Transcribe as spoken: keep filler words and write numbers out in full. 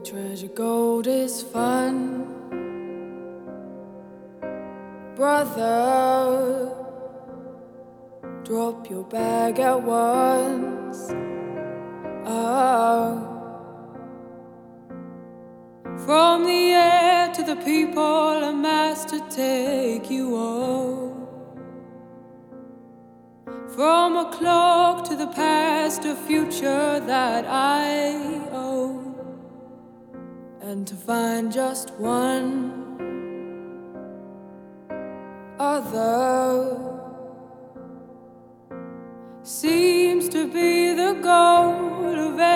Treasure gold is fun, brother. Drop your bag at once. Oh. From the air to the people, a master take you all. From a clock to the past, a future that I owe. And to find just one other seems to be the goal of